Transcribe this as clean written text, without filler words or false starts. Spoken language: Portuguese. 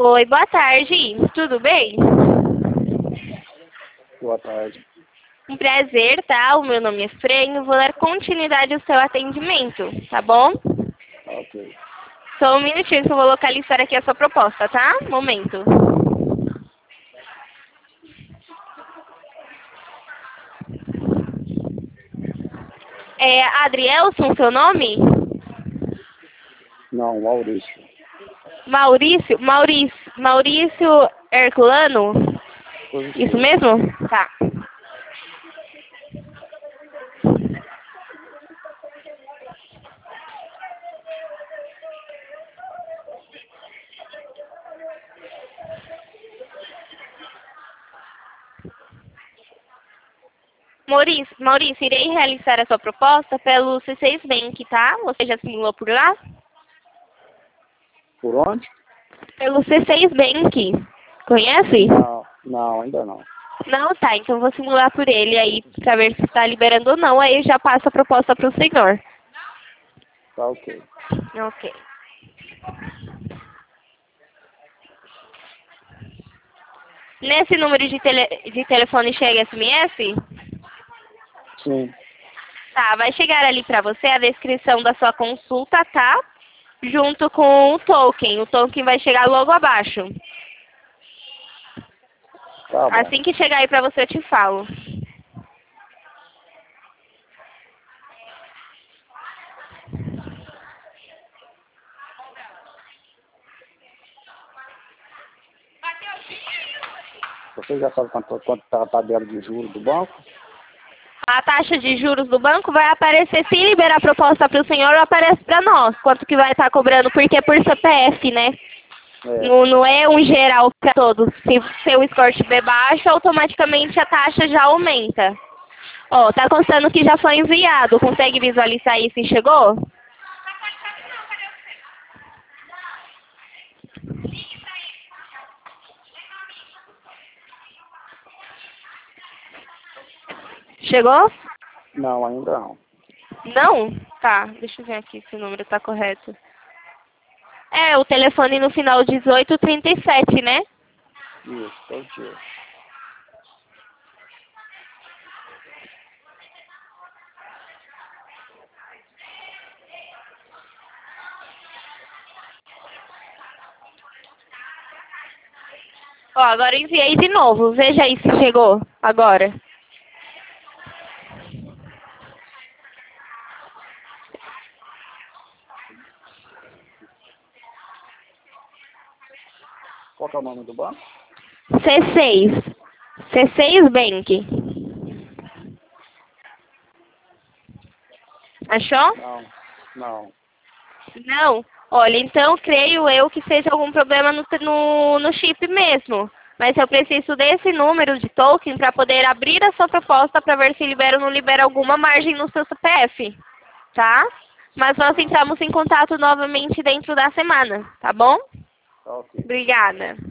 Oi, boa tarde. Tudo bem? Boa tarde. Um prazer, tá? O meu nome é Fran. Vou dar continuidade ao seu atendimento, tá bom? Ok. Só um minutinho que eu vou localizar aqui a sua proposta, tá? Momento. É Adrielson, seu nome? Não, Maurício. Maurício Herculano? Isso Positivo. mesmo? Tá. Maurício, irei realizar a sua proposta pelo C6 Bank, tá? Você já simulou por lá? Por onde? Pelo C6 Bank. Conhece? Não, ainda não. Não, tá. Então vou simular por ele aí pra ver se está liberando ou não. Aí eu já passo a proposta pro senhor. Tá ok. Ok. Nesse número de telefone chega SMS? Sim. Tá, vai chegar ali pra você a descrição da sua consulta, tá? Junto com o token. O token vai chegar logo abaixo. Tá bom. Assim que chegar aí pra você, eu te falo. Você já sabe quanto tá a tabela de juros do banco? A taxa de juros do banco vai aparecer, se liberar a proposta para o senhor, aparece para nós. Quanto que vai estar cobrando, porque é por CPF, né? É. Não é um geral para todos. Se seu score estiver baixo, automaticamente a taxa já aumenta. Ó, tá constando que já foi enviado. Consegue visualizar aí se chegou? Chegou? Não, ainda não. Não? Tá, deixa eu ver aqui se o número tá correto. É, o telefone no final 1837, né? Isso, positivo. Ó, agora eu enviei de novo. Veja aí se chegou agora. Qual que é o nome do banco? C6. C6 Bank. Achou? Não. Não. Olha, então creio eu que seja algum problema no chip mesmo. Mas eu preciso desse número de token para poder abrir a sua proposta para ver se libera ou não libera alguma margem no seu CPF. Tá? Mas nós entramos em contato novamente dentro da semana, tá bom? Tá ok. Obrigada.